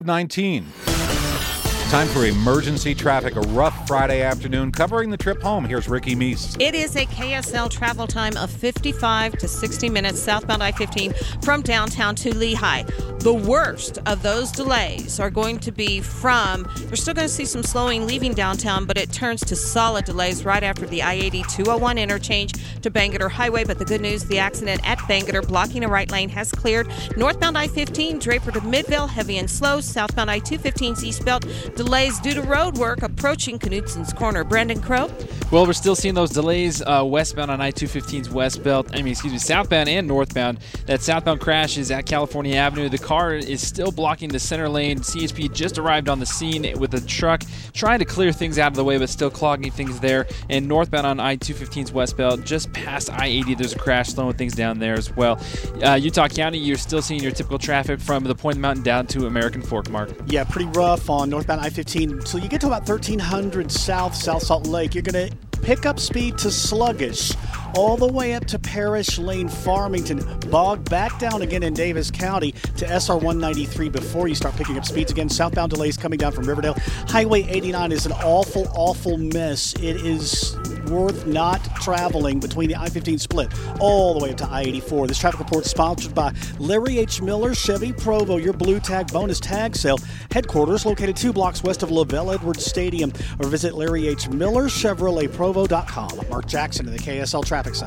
19. Time for emergency traffic, a rough Friday afternoon. Covering the trip home, here's Ricky Meese. It is a KSL travel time of 55 to 60 minutes southbound I-15 from downtown to Lehigh. The worst of those delays are going to be we're still going to see some slowing leaving downtown, but it turns to solid delays right after the I-80 201 interchange to Bangerter Highway. But the good news, the accident at Bangerter blocking a right lane has cleared. Northbound I-15, Draper to Midvale, heavy and slow. Southbound I-215's eastbound delays due to road work approaching Knutson's Corner. Brandon Crow? Well, we're still seeing those delays westbound on I-215's southbound and northbound. That southbound crash is at California Avenue. The car is still blocking the center lane. CHP just arrived on the scene with a truck trying to clear things out of the way, but still clogging things there. And northbound on I-215's westbound, just past I-80, there's a crash slowing things down there as well. Utah County, you're still seeing your typical traffic from the Point of the Mountain down to American Fork, Mark. Yeah, pretty rough on northbound I-15. So you get to about 1300 South Salt Lake, you're going to pick up speed to sluggish all the way up to Parish Lane, Farmington, bogged back down again in Davis County to SR 193 before you start picking up speeds again. Southbound delays coming down from Riverdale. Highway 89 is an awful mess. It is worth not traveling between the I-15 split all the way up to I-84. This traffic report is sponsored by Larry H. Miller Chevy Provo, your blue tag bonus tag sale. Headquarters located 2 blocks west of LaVelle Edwards Stadium, or visit Larry H. Miller Chevrolet Provo.com. Mark Jackson in the KSL Traffic Center.